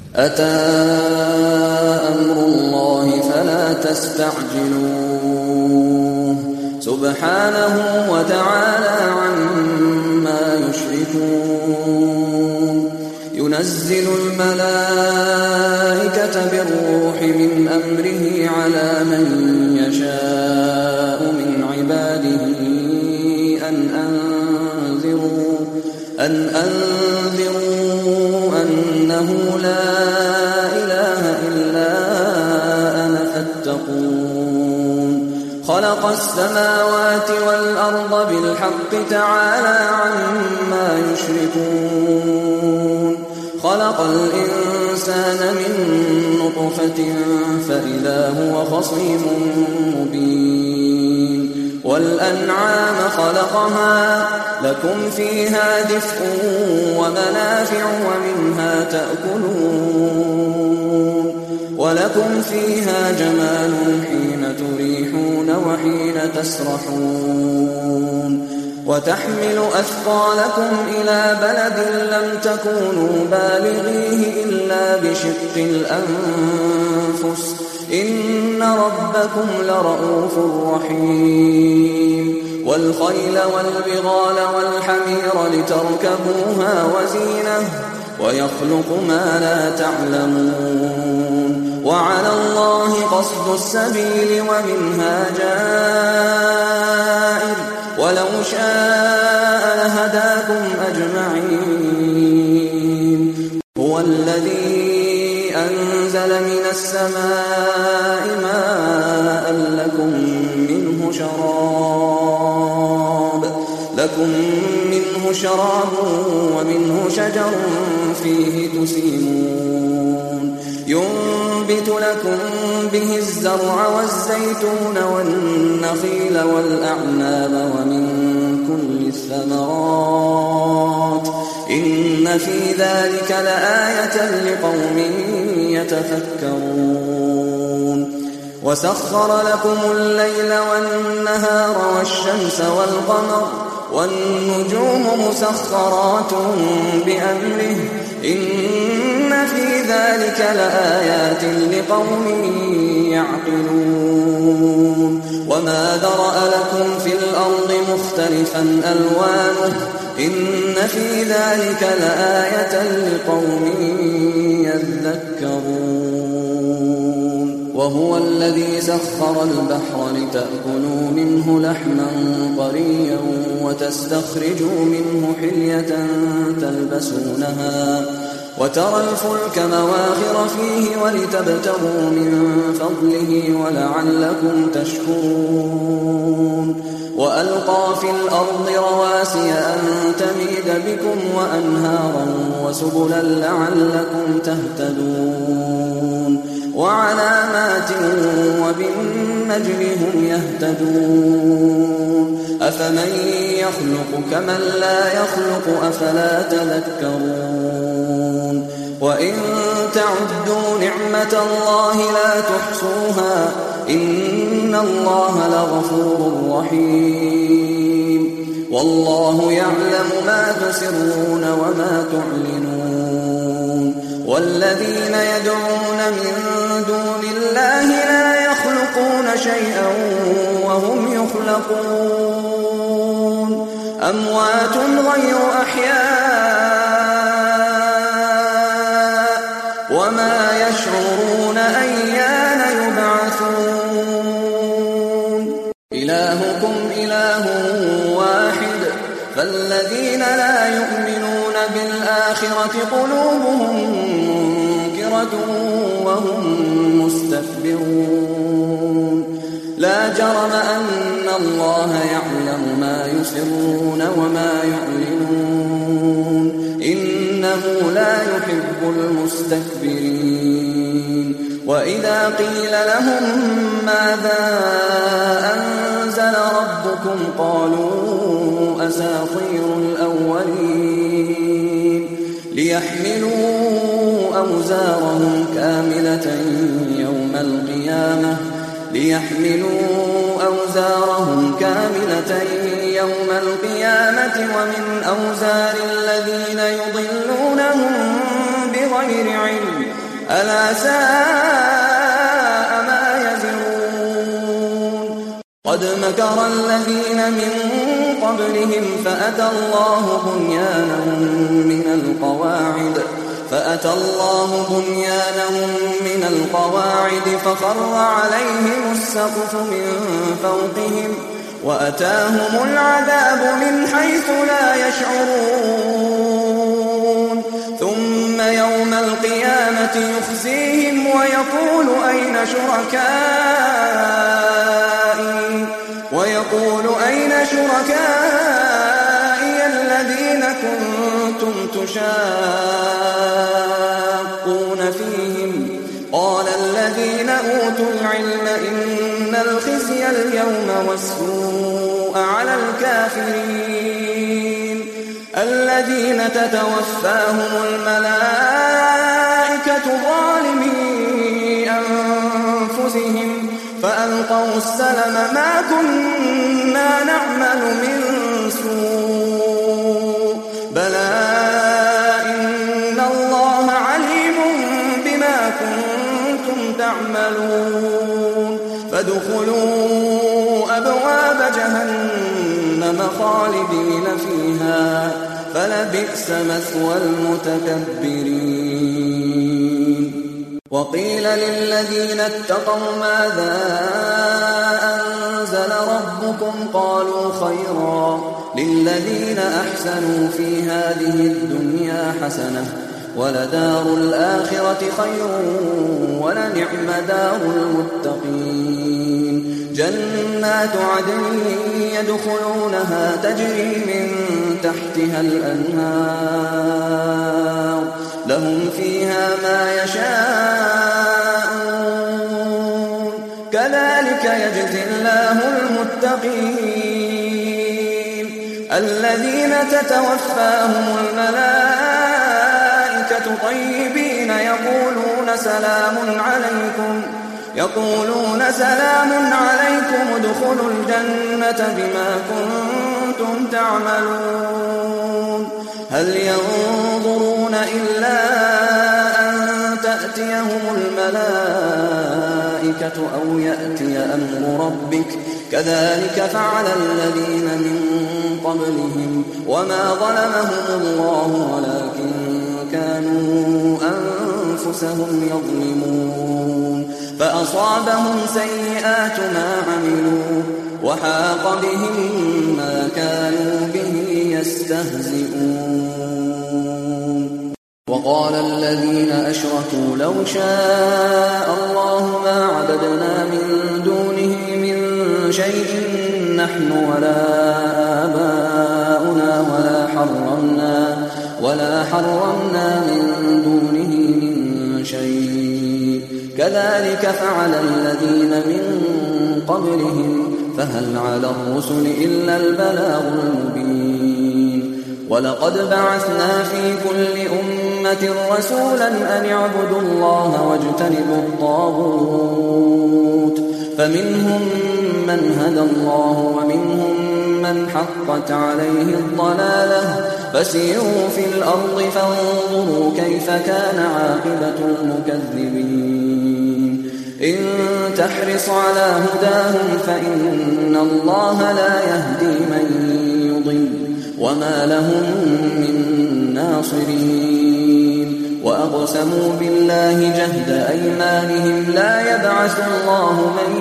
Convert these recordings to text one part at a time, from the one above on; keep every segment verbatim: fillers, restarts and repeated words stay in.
أتى أمر الله فلا تستعجلوه سبحانه وتعالى عما يشركون ينزل الملائكة بالروح من أمره على من يشاء من عباده أن أنذروا أن أنذروا أنه لا إله إلا أنا فاتقون خلق السماوات والأرض بالحق تعالى عما يشركون خلق الإنسان من نطفة فإذا هو خصيم مبين والأنعام خلقها لكم فيها دفء ومنافع ومنها تأكلون ولكم فيها جمال حين تريحون وحين تسرحون وتحمل أثقالكم إلى بلد لم تكونوا بالغيه إلا بشق الأنفس إن ربكم لرؤوف رحيم والخيل والبغال والحمير لتركبوها وزينة ويخلق ما لا تعلمون وعلى الله قصد السبيل ومنها جائر ولو شاء لهداكم أجمعين هو الذي أنزل من السماء ماء لكم منه شراب لكم منه شراب ومنه شجر فيه تسيمون ينبت لكم به الزرع والزيتون والنخيل والأعناب ومن كل الثمرات إن في ذلك لآية لقوم يتفكرون وسخر لكم الليل والنهار والشمس والقمر والنجوم مسخرات بأمره إن في ذلك لآيات لقوم يعقلون وما ذرأ لكم في الأرض مختلفا ألوانه إن في ذلك لآية لقوم يذكرون وهو الذي سخر البحر لتأكلوا منه لحما طريا وتستخرجوا منه حلية تلبسونها وترى الفلك مواخر فيه ولتبتغوا من فضله ولعلكم تشكرون وألقى في الأرض رواسي أن تميد بكم وأنهارا وسبلا لعلكم تهتدون وعلامات وبالنجم هم يهتدون أفمن يخلق كمن لا يخلق أفلا تذكرون وإن تعدوا نعمة الله لا تحصوها إن الله لغفور رحيم والله يعلم ما تسرون وما تعلنون والذين يدعون من دون الله لا يخلقون شيئا وهم يخلقون أموات غير أحياء وما يشعرون أيان يبعثون إلهكم إله واحد فالذين لا يؤمنون بالآخرة قلوبهم منكرة وهم مستكبرون لا جرم أن الله يعلم ما يسرون وما يعلنون إنه لا يحب المستكبرين وإذا قيل لهم ماذا أنزل ربكم قالوا أساطير الأولين ليحملوا أوزارهم كاملة يوم القيامة ليحملوا أوزارهم كاملة يوم القيامة ومن أوزار الذين يضلونهم بغير علم ألا ساء ما يزرون قد مكر الذين من قبلهم فأتى الله بنيانهم من القواعد فأتى الله بنيانهم من القواعد فخر عليهم السقف من فوقهم وأتاهم العذاب من حيث لا يشعرون ثم يوم القيامة يخزيهم ويقول أين شركائي ويقول أين شركائي الذين كنتم تشاقون فيهم قال الذين أوتوا العلم إن الخزي اليوم والسوء على الكافرين الذين تتوفاهم الملائكة ظالمي أنفسهم فألقوا السلم ما كنا نعمل من سوء بلى إن الله عليم بما كنتم تعملون فادخلوا أبواب جهنم خالدين فيها فلبئس مثوى المتكبرين وقيل للذين اتقوا ماذا أنزل ربكم قالوا خيرا للذين أحسنوا في هذه الدنيا حسنة ولدار الآخرة خير ولنعم دار المتقين جنات عدن يدخلونها تجري من تحتها الأنهار لهم فيها ما يشاءون كذلك يجزي الله المتقين الذين تتوفاهم الملائكة طيبين يقولون سلام عليكم يقولون سلام عليكم ادخلوا الجنة بما كنتم تعملون هل ينظرون إلا أن تأتيهم الملائكة أو يأتي أمر ربك كذلك فعل الذين من قبلهم وما ظلمهم الله ولكن كانوا أنفسهم يظلمون فأصابهم سيئات ما عملوا وحاق بهم ما كانوا به يستهزئون وقال الذين أشركوا لو شاء الله ما عبدنا من دونه من شيء نحن ولا آباؤنا ولا حرمنا ولا حرمنا من دونه من شيء كذلك فعل الذين من قبلهم فهل على الرسل إلا البلاغ المبين ولقد بعثنا في كل أمة رسولا أن اعبدوا الله واجتنبوا الطاغوت فمنهم من هدى الله ومنهم من حقت عليه الضلالة فسيروا في الأرض فانظروا كيف كان عاقبة المكذبين إن تحرص على هداهم فإن الله لا يهدي من يضل وما لهم من ناصرين وأقسموا بالله جهد أيمانهم لا يبعث الله من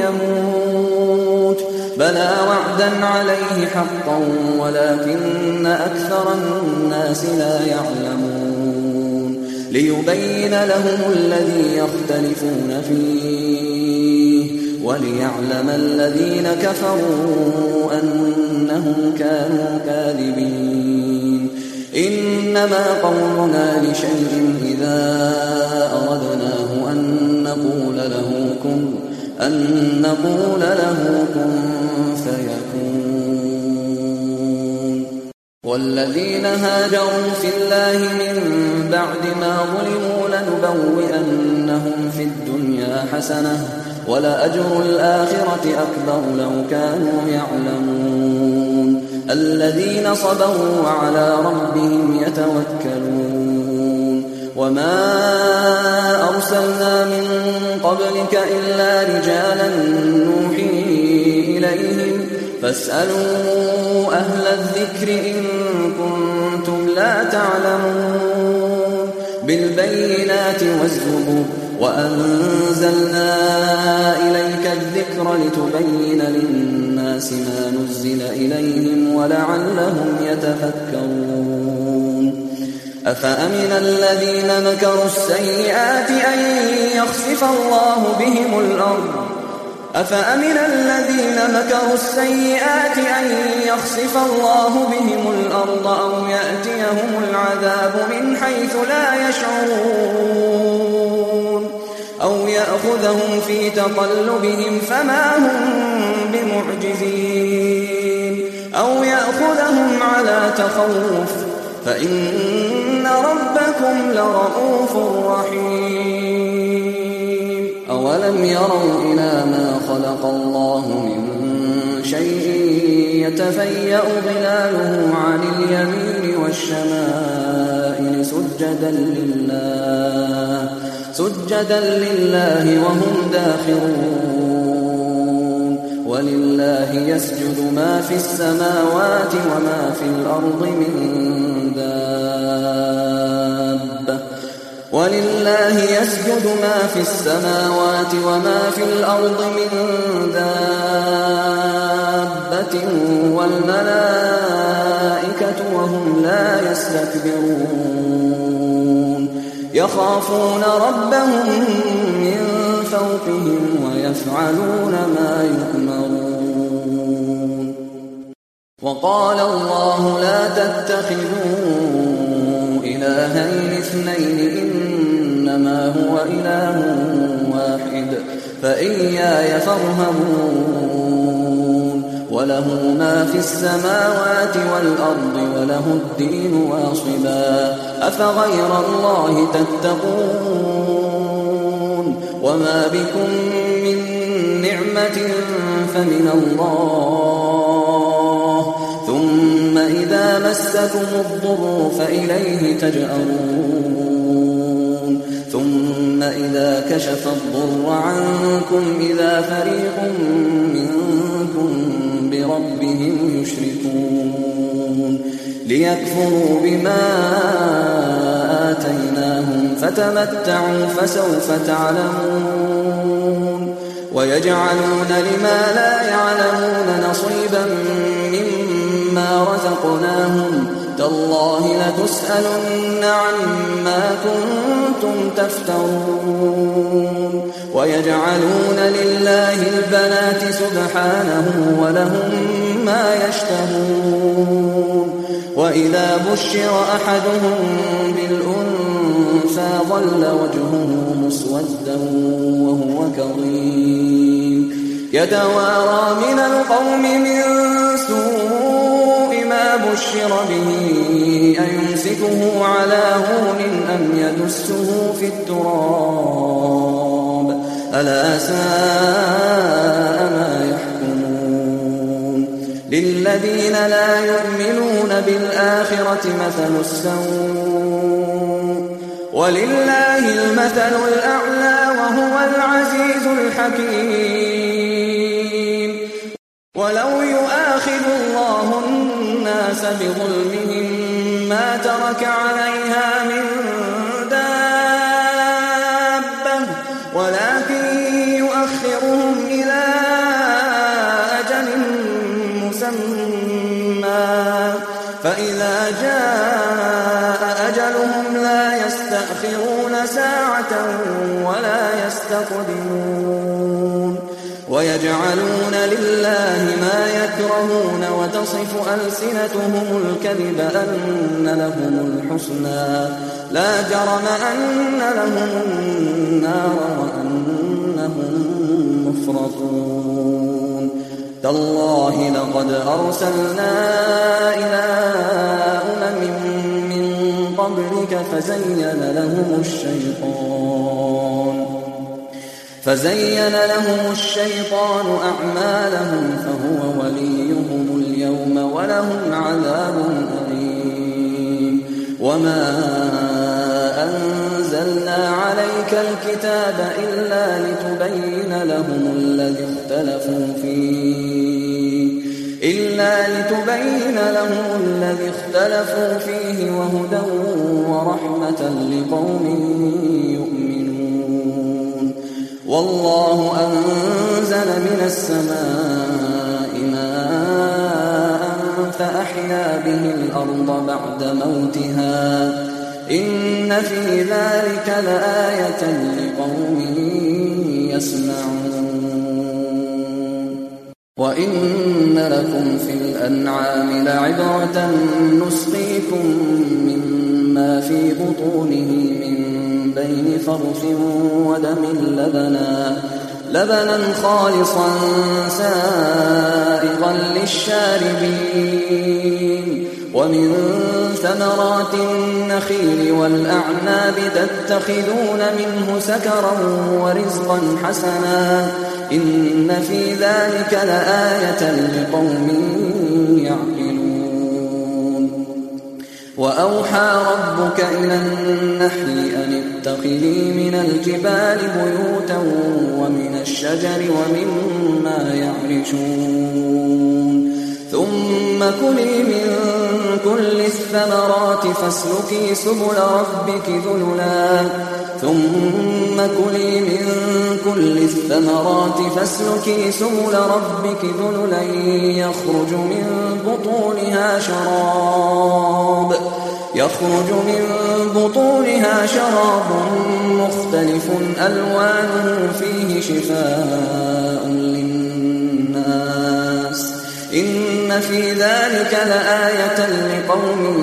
يموت بلى وعدا عليه حقا ولكن أكثر الناس لا يعلمون ليبين لهم الذي يختلفون فيه وليعلم الذين كفروا أنهم كانوا كاذبين إنما قولنا لشيء إذا أردناه أن نقول له كن أن نقول له كن فيكون والذين هاجروا في الله من بعد ما ظلموا لنبوئنهم في الدنيا حسنة ولأجر الآخرة أكبر لو كانوا يعلمون الذين صبروا وعلى ربهم يتوكلون وما أرسلنا من قبلك إلا رجالا نوحي إليهم فاسألوا أهل الذكر إن كنتم لا تعلمون بالبينات والزبر وأنزلنا إليك الذكر لتبين للناس ما نزل إليهم ولعلهم يتفكرون أفأمن الذين مكروا السيئات أن يخسف الله بهم الأرض أفأمن الذين مكروا السيئات أن يخسف الله بهم الأرض أو يأتيهم العذاب من حيث لا يشعرون أو يأخذهم في تقلبهم فما هم بمعجزين أو يأخذهم على تخوف فإن ربكم لرؤوف رحيم أولم يروا إلى ما خلق الله من شيء يتفيأ ظلاله عن اليمين والشمائل سجدا لله سجدا لله وهم داخرون ولله يسجد ما في السماوات وما في الأرض من دابة ولله يسجد ما في السماوات وما في الأرض من دابة والملائكة وهم لا يستكبرون يخافون ربهم من فوقهم ويفعلون ما يؤمرون وقال الله لا تتخذوا إلهين اثنين إنما هو إله واحد فإياي فارهبون وله ما في السماوات والأرض وله الدين واصبا أفغير الله تتقون وما بكم من نعمة فمن الله ثم إذا مسكم الضر فإليه تجأرون ثم إذا كشف الضر عنكم إذا فريق منكم بربهم يشركون ليكفروا بما آتيناهم فتمتعوا فسوف تعلمون ويجعلون لما لا يعلمون نصيبا مما رزقناهم تالله لتسألن عما كنتم تفترون ويجعلون لله البنات سبحانه ولهم ما يشتهون وإذا بشر أحدهم بالأنثى ظل وجهه مسودا وهو كظيم يتوارى من القوم من سوء ما بشر به أيمسكه على هون أم يدسه في التراب ألا ساء ما يحكمون للذين لا يؤمنون بالآخرة مثل السوء ولله المثل الأعلى وهو العزيز الحكيم ولو يؤاخذ الله الناس بظلمهم ما ترك عليها من دابة ولكن يؤخرهم إلى أجل مسمى فإذا جاء أجلهم لا يستأخرون ساعة ولا يستقدمون ويجعلون لله ما يكرهون وتصف ألسنتهم الكذب أن لهم الحسنى لا جرم أن لهم النار وأنهم مفرطون تالله لقد أرسلنا إلى أمم من قبلك فزين لهم الشيطان فزين لهم الشيطان أعمالهم فهو وليهم اليوم ولهم عذاب أليم وما أنزلنا عليك الكتاب إلا لتبين لهم الذي اختلفوا فيه إلا لتبين لهم الذي اختلفوا فيه وهدى ورحمة لقوم يؤمنون. والله أنزل من السماء ماء فأحيا به الأرض بعد موتها إن في ذلك لآية لقوم يسمعون. وإن لكم في الأنعام لعبرة نسقيكم مما في بطونه من بين فرث ودم لبنا لبنا خالصا سائغا للشاربين ومن ثمرات النخيل والأعناب تتخذون منه سكرا ورزقا حسنا إن في ذلك لآية لقوم يعقلون. وأوحى ربك إلى النحل أن اتخذي من الجبال بيوتا ومن الشجر ومما يعرشون ثم كلي من كل الثمرات فاسلكي سبل ربك ذللا ثم كلي من كل الثمرات فاسلكي سبل ربك ذللا يخرج من بطونها شراب يخرج من بطونها شراب مختلف ألوانه فيه شفاء للناس إن في ذلك لآية لقوم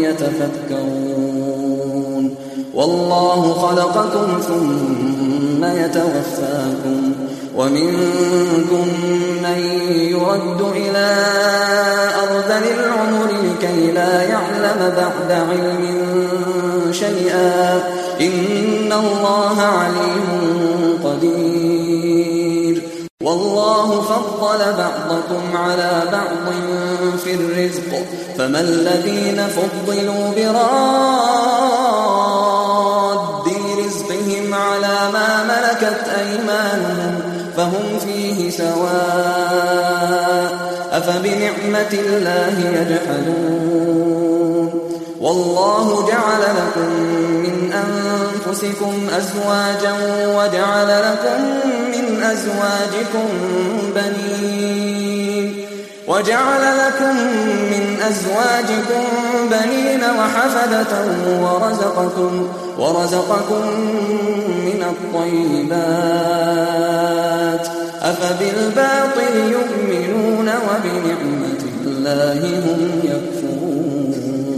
يتفكرون. والله خلقكم ثم يتوفاكم ومنكم من يرد إلى أرذل العمر لكي لا يعلم بعد علم شيئا إن الله عليم قدير. والله فضل بعضكم على بعض في الرزق فما الذين فضلوا براد رزقهم على ما ملكت أيمانهم فهم فيه سواء أفبنعمة الله يجحدون. والله جعل لكم من أنفسكم أزواجا وجعل لكم من أزواجكم بنين وجعل لكم من أزواجكم بنين وحفدة ورزقكم ورزقكم من الطيبات أفبالباطل يؤمنون وبنعمة الله هم يكفرون.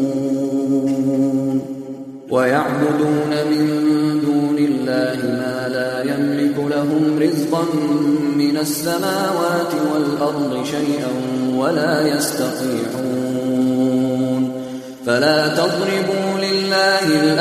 ويعبدون من دون الله ما لا يملك لهم رزقا من السماوات والأرض شيئا ولا يستطيعون فلا تضربوا لله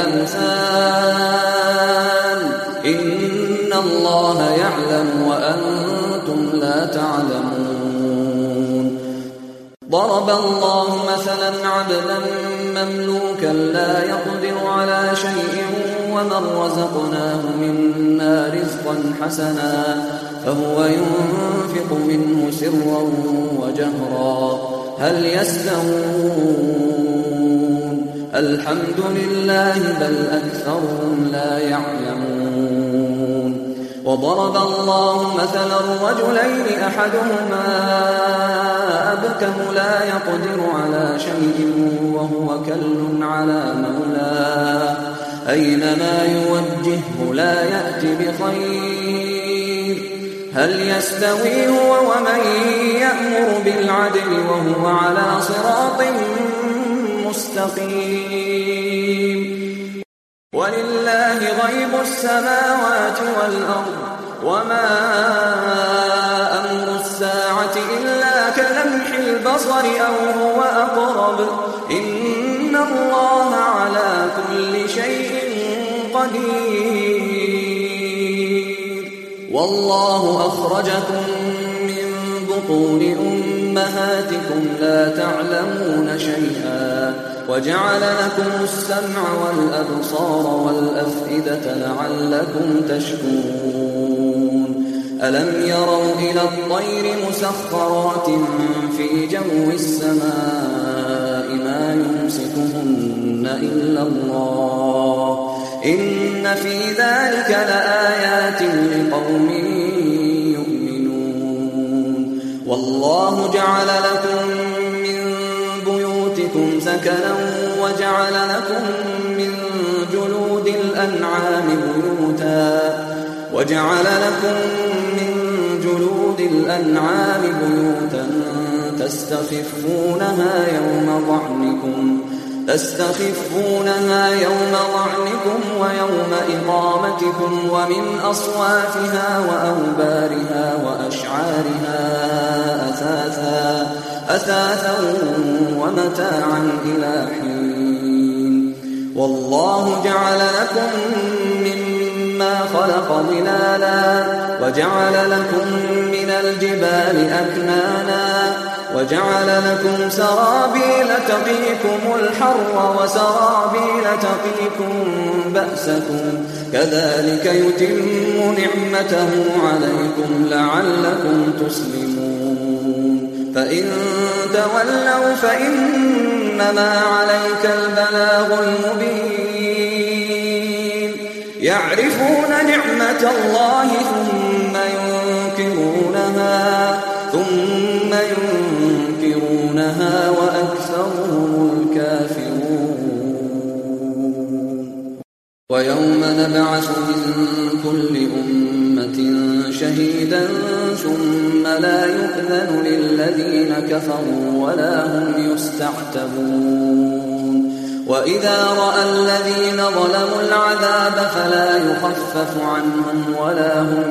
الأمثال إن الله يعلم وأنتم لا تعلمون. ضرب الله مثلا عبدا مملوكا لا يقدر على شيء ومن رزقناه منا رزقا حسنا فهو ينفق منه سرا وجهرا هل يستوون الحمد لله بل أكثرهم لا يعلمون. وضرب الله مثلا رجلين أحدهما أبكم لا يقدر على شيء وهو كل على مولاه أينما يوجهه لا يأتي بخير هل يستوي هو ومن يأمر بالعدل وهو على صراط مستقيم. ولله غيب السماوات والأرض وما أمر الساعة إلا كلمح البصر أو هو أقرب إن الله على كل شيء قدير. والله أخرجكم من بطون أمهاتكم لا تعلمون شيئا وجعل لكم السمع والأبصار والأفئدة لعلكم تشكرون ألم يروا إلى الطير مسخرات في جو السماء ما يمسكهن إلا الله إن في ذلك لآيات لقوم يؤمنون والله جعل لكم من بيوتكم سكنا وجعل لكم من جلود الأنعام بيوتا وجعل لكم من جلود الأنعام بيوتا تستخفونها يوم ظعنكم تستخفونها يوم ظعنكم ويوم إقامتكم ومن أصوافها وأوبارها وأشعارها أثاثا أثاثا ومتاعا إلى حين والله جعل لكم مما خلق ظلالا وجعل لكم من الجبال أكنانا وجعل لكم سرابيل تقيكم الحر وسرابيل تقيكم بأسكم كذلك يتم نعمته عليكم لعلكم تسلمون فإن تولوا فإنما عليك البلاغ المبين يعرفون نعمة الله ثم ينكرونها ثم ينكرونها وأكثرهم الكافرون ويوم نبعث من كل أمة شهيدا ثم لا يؤذن للذين كفروا ولا هم يستعتبون وإذا رأى الذين ظلموا العذاب فلا يخفف عنهم ولا هم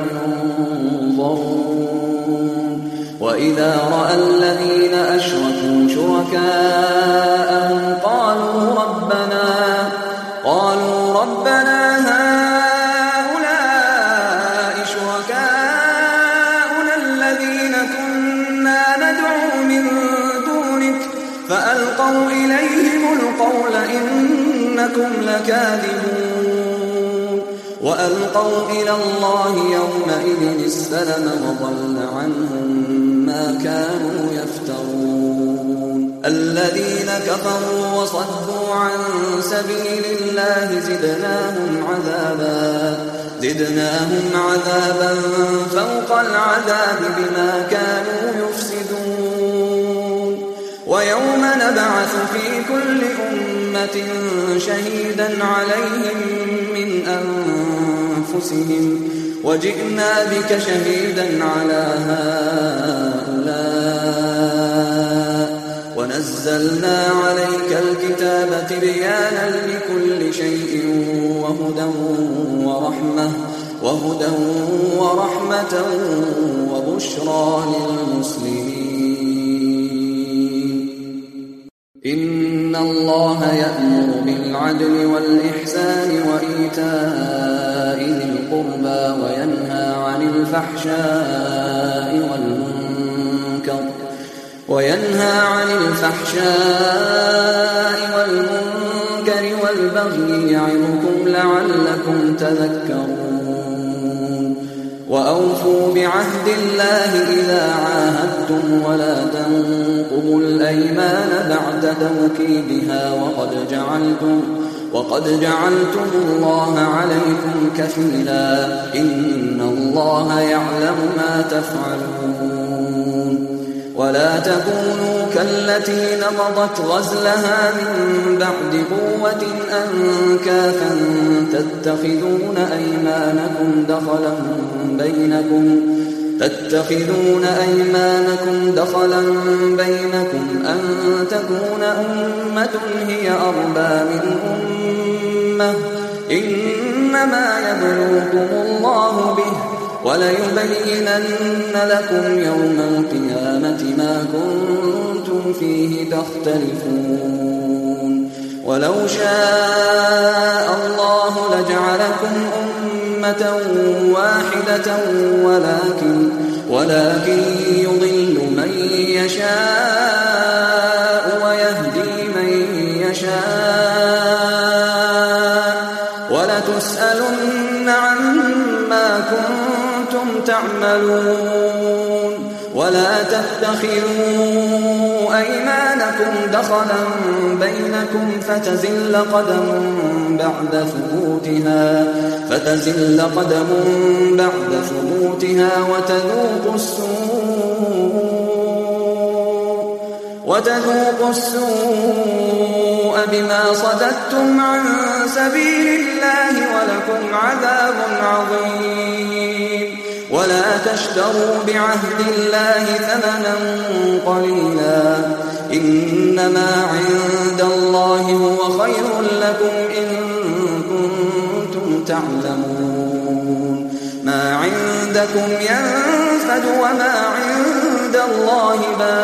ينظرون وإذا رأى الذين أشركوا شركاءهم قالوا ربنا قالوا ربنا هؤلاء شركاؤنا الذين كنا ندعو من دونك فألقوا إليهم القول إنكم لكاذبون وألقوا إلى الله يومئذ السلم وضل عنهم ما كانوا يفترون الذين كفروا وصدوا عن سبيل الله زدناهم عذابا زدناهم عذابا فوق العذاب بما كانوا يفسدون ويوم نبعث في كل أمة شهيدا عليهم من أنفسهم وجئنا بك شهيدا على هؤلاء ونزلنا عليك الكتاب تبيانا لكل شيء وهدى ورحمة وهدى ورحمة وبشرى للمسلمين إن الله يأمر بالعدل والإحسان وإيتاء ذي القربى وينهى عن الفحشاء والمنكر وينهى عن الفحشاء والمنكر والبغي يعظكم لعلكم تذكرون وأوفوا بعهد الله إذا عاهدتم ولا تنقضوا الأيمان بعد توكيدها وقد جعلتم وقد جعلتم الله عليكم كفيلا إن الله يعلم ما تفعلون ولا تكونوا كالتي نقضت غزلها من بعد قوة أنكاثا تتخذون أيمانكم دخلا بينكم تتخذون أيمانكم دخلا بينكم أن تكون أمة هي أربى من أمة إنما يبلوكم الله به وليبينن لكم يوم القيامة ما كنتم فيه تختلفون ولو شاء الله لجعلكم أمة واحدة ولكن ولكن يضل من يشاء ويهدي من يشاء كنتم تعملون ولا تتخذوا أيمانكم دخلا بينكم فتزل قدم بعد ثبوتها فتزل قدم بعد ثبوتها وتذوقوا السوء وتذوقوا السوء بما صددتم عن سبيل الله ولكم عذاب عظيم ولا تشتروا بعهد الله ثمنا قليلا إنما عند الله هو خير لكم إن كنتم تعلمون ما عندكم ينفد وما عند الله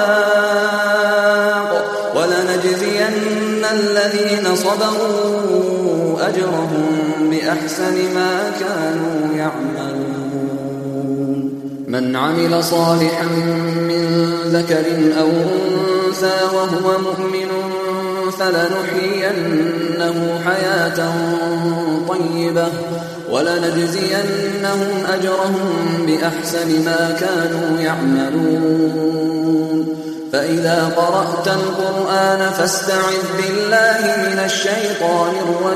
باق ولنجزين الذين صبروا أجرهم بأحسن ما كانوا يعملون من عمل صالحا من ذكر أو أنثى وهو مؤمن فلنحيينه حياة طيبة ولنجزينهم أجرهم بأحسن ما كانوا يعملون فإذا قرأت القرآن فاستعذ بالله من الشيطان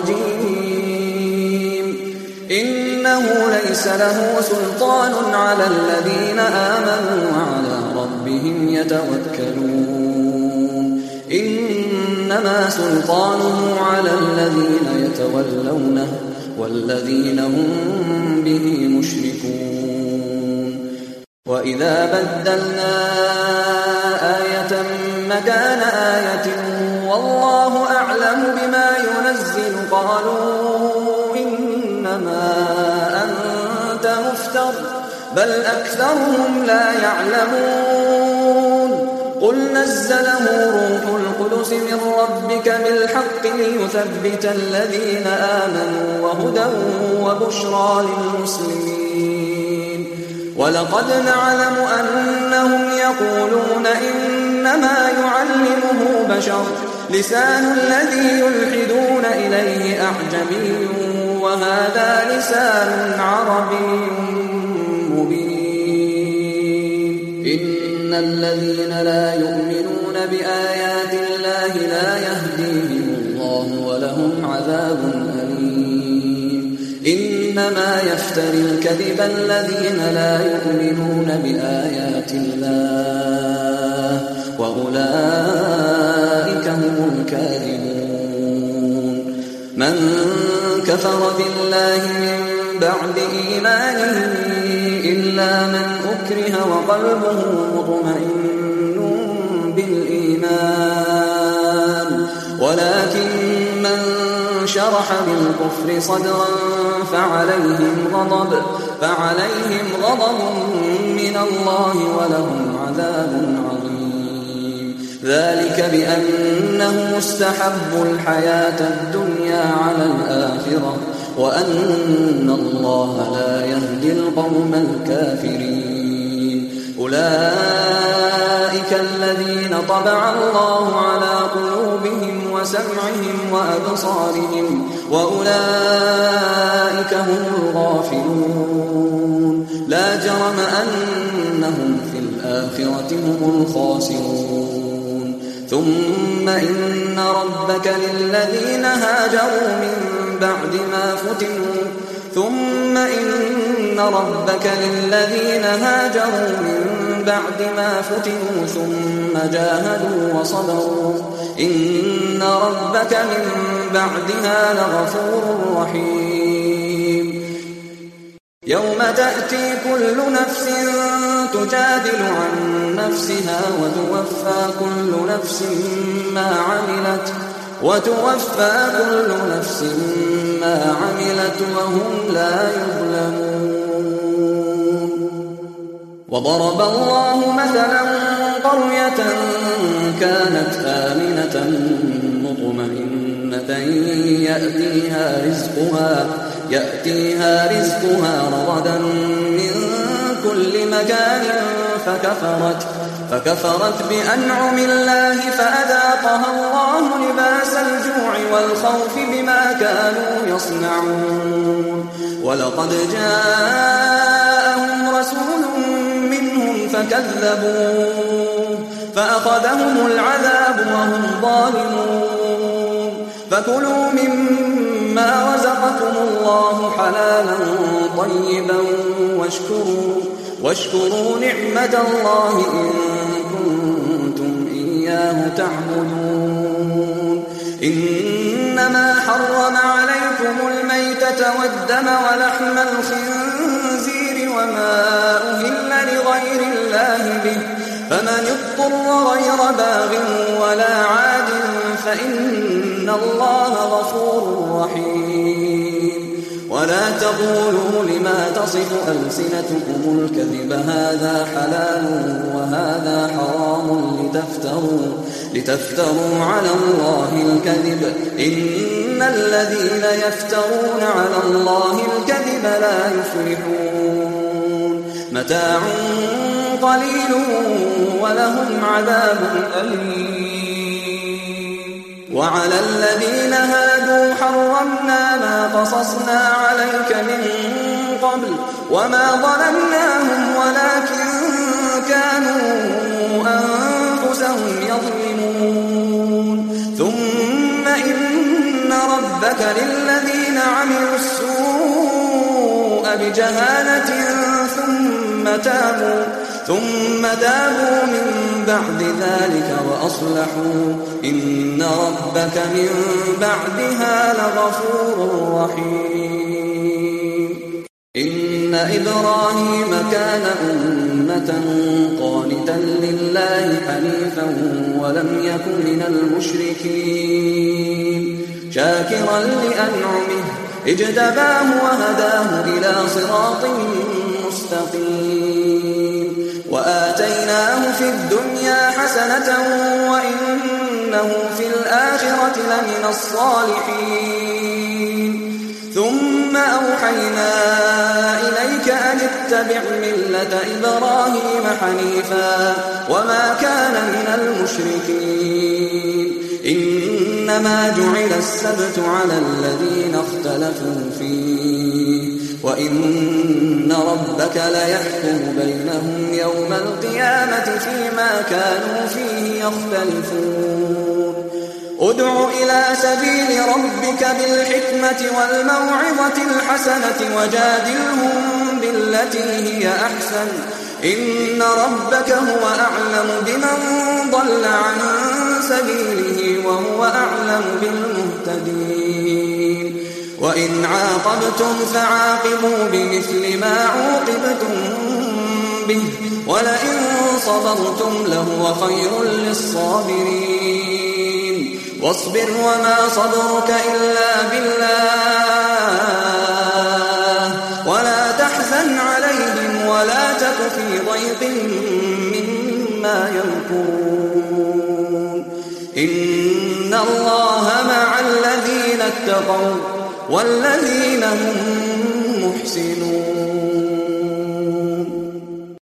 الرجيم إنه ليس له سلطان على الذين آمنوا وعلى ربهم يتوكلون إنما سلطانه على الذين يتولونه والذين هم به مشركون وإذا بدلنا آية مكان آية والله أعلم بما ينزل قالوا إنما أنت مفتر بل أكثرهم لا يعلمون قل نزله روح القدس من ربك بالحق ليثبت الذين آمنوا وهدى وبشرى للمسلمين ولقد نعلم أنهم يقولون إنما يعلمه بشر لسان الذي يلحدون إليه أعجمي وهذا لسان عربي مبين إن الذين لا يؤمنون بآيات الله لا يهديهم الله ولهم عذاب أليم إنما يفتري الكذب الذين لا يؤمنون بآيات الله وأولئك هم الكاذبون من كفر بالله من بعد إيمانه إلا من أكره وقلبه مطمئن بالإيمان ولكن من شرح بالكفر صدرا فعليهم غضب فعليهم غضب من الله ولهم عذاب عظيم ذلك بأنه استحبوا الحياة الدنيا على الآخرة وأن الله لا يهدي القوم الكافرين أولئك الذين طبع الله على قلوبهم وسمعهم وأبصارهم وأولئك هم الغافلون لا جرم أنهم في الآخرة هم الخاسرون ثم إن ربك للذين هاجروا من بعد ما فتنوا ثم إن ربك للذين هاجروا من بعد ما فتنوا ثم جاهدوا وصبروا إن ربك من بعدها لغفور رحيم يوم تأتي كل نفس تجادل عن نفسها وتوفى كل نفس ما عملت وتوفى كل نفس ما عملت وهم لا يظلمون وضرب الله مثلا قرية كانت آمنة مطمئنة يأتيها رزقها يأتيها رزقها رغدا من كل مكان فكفرت فكفرت بأنعم الله فأذاقها الله لباس الجوع والخوف بما كانوا يصنعون ولقد جاء فكذبوه فأخذهم العذاب وهم ظالمون فكلوا مما رزقكم الله حلالا طيبا واشكروا, واشكروا نعمة الله إن كنتم إياه تعبدون إنما حرم عليكم الميتة والدم ولحم الخنزير وما أهل لغير الله به فمن اضطر غير باغ ولا عاد فإن الله غفور رحيم ولا تقولوا لما تصف ألسنتكم الكذب هذا حلال وهذا حرام لتفتروا, لتفتروا على الله الكذب إن الذين يفترون على الله الكذب لا يفلحون متاع قليل ولهم عذاب أليم وعلى الذين هادوا حرمنا ما قصصنا عليك من قبل وما ظلمناهم ولكن كانوا أنفسهم يظلمون ثم إن ربك للذين عملوا السوء بجهالة ثم تابوا ثم تابوا من بعد ذلك وأصلحوا إن ربك من بعدها لغفور رحيم إن إبراهيم كان أمة قانتا لله حنيفا ولم يكن من المشركين شاكرا لأنعمه اجتباه وهداه إلى صراط مستقيم وآتيناه في الدنيا حسنة وإنه في الآخرة لمن الصالحين ثم أوحينا إليك أن اتبع ملة إبراهيم حنيفا وما كان من المشركين إنما جعل السبت على الذين اختلفوا فيه وإن ربك ليحكم بينهم يوم القيامة فيما كانوا فيه يختلفون ادع إلى سبيل ربك بالحكمة والموعظة الحسنة وجادلهم بالتي هي أحسن إن ربك هو أعلم بمن ضل عن سبيله وهو أعلم بالمهتدين وإن عاقبتم فعاقبوا بمثل ما عوقبتم به ولئن صبرتم لهو خير للصابرين واصبر وما صبرك إلا بالله ولا تحزن عليهم ولا تك في ضيق مما يمكرون إن الله مع الذين اتقوا والذين هم محسنون